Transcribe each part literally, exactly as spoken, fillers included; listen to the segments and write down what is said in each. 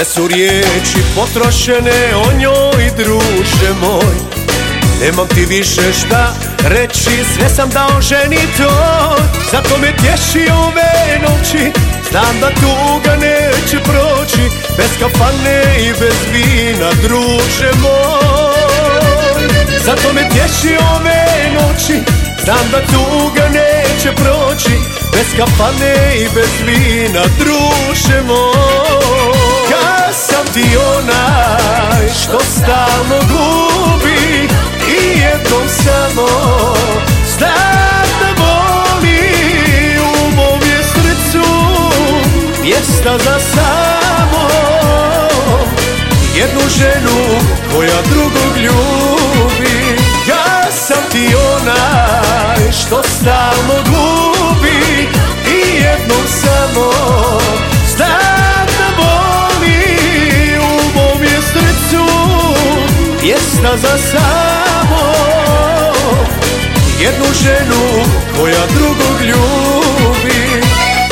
Sve su riječi potrošene o njoj, druže moj. Nemam ti više šta reći, sve sam dao ženi toj. Zato me tješi ove noći, znam da tuga neće proći bez kafane i bez vina, druže moj. Zato me tješi ove noći, znam da tuga neće proći bez kafane i bez vina, druže moj. Ja sam ti onaj što stalno gubi i jednom samo znam da boli. U mom je srcu mjesta za samo jednu ženu koja drugog ljubi. Ja sam ti onaj što stalno gubi i jednom samo znam da boli. U mom je srcu mjesta za samo jednu ženu koja drugog ljubi.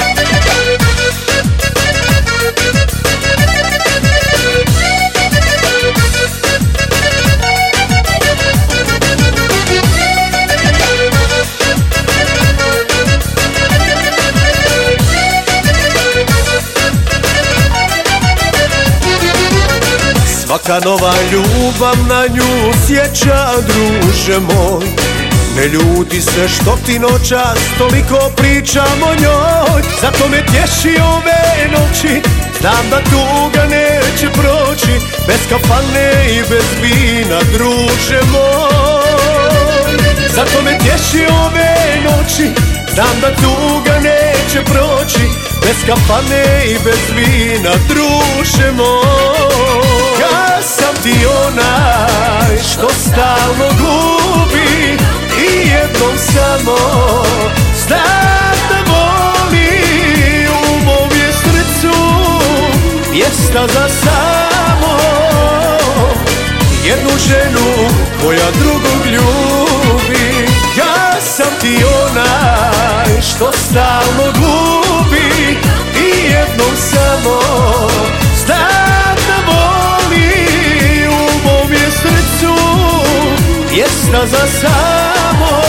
Svaka nova ljubav na nju sjeća, druže moj. Ne ljuti se što ti noćas toliko pričam o njoj. Zato me tješi ove noći, znam da tuga neće proći bez kafane i bez vina, druže moj. Zato me tješi ove noći, znam da tuga neće proći bez kafane i bez vina, druže moj. Ja sam ti onaj što stalno gubi i jednom samo znam da boli. U mom je srcu mjesta za samo jednu ženu koja drugog ljubi. Ja sam ti onaj što stalno gubi i jednom samo znam da boli. U mom je srcu mjesta za samo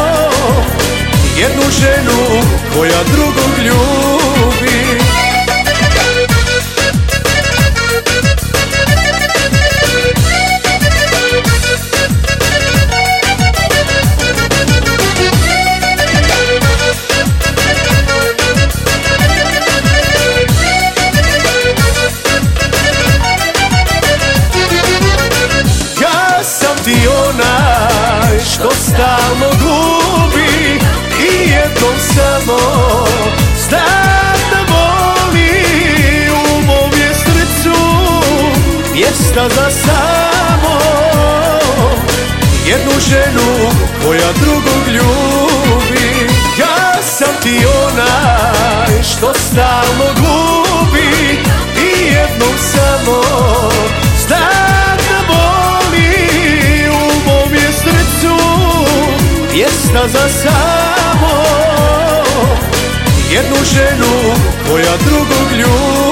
jednu ženu koja drugog ljubi. Ti onaj što stalno gubi i jednom samo znam da boli. U mom je srcu mjesta za samo jednu ženu koja drugog ljubi. Ja sam ti onaj što stalno gubi i jednom samo znam da boli. U mom je srcu mjesta za samo jednu ženu koja drugog ljubi.